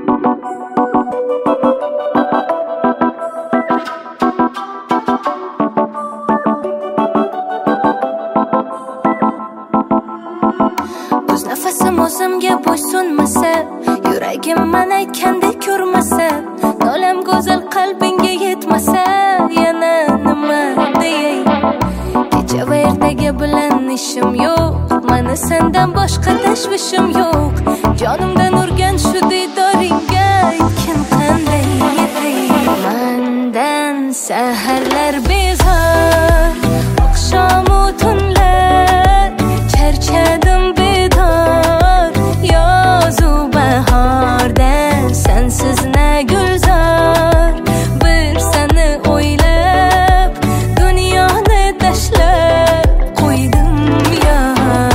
O'z nafasim o'zimga bo'ysunmasa, yuragim men aytgandek ko'rmasa, nolam go'zal qalbingga yetmasa, yana nima deyay? Kecha va ertaga bilan ishim yo'q, meni sendan boshqa tashvishim yo'q. Jonimdan urgan shu diydoringga aytgin qanday yetay? Mendan saharlar bezor, oqshomu tunlar charchadim bedor, yozu bahorda sensiz na gulzor. Bir seni o'ylab dunyoni tashlab qo'ydim yor.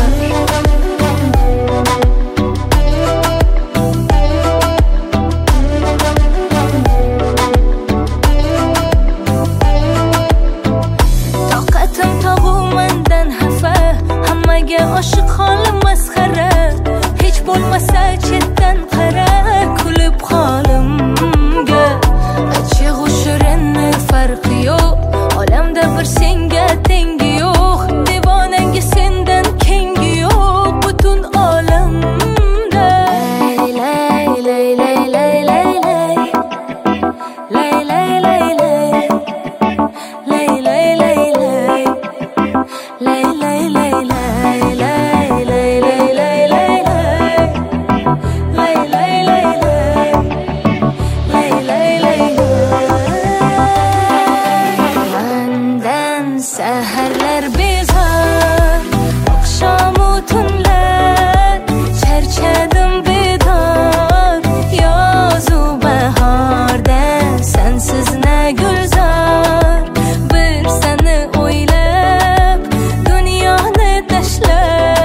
Toqatim tog'u mendan xafa, hammaga oshiq holim masxara. Hech bo'lmasa chetdan qara, kulib holimga. Achchig'u shirinni farqi yo'q, olamda bir senga tengi yo'q. Devonanga sendan kengi yo'q butun olamda. Lay lay lay lay lay lay lay lay lay lay lay lay lay lay lay lay lay lay saharlar bezor, oqshomu tunlar charchadim bedor, yozu bahorda sensiz na gulzor. Bir seni o'ylab dunyoni tashlab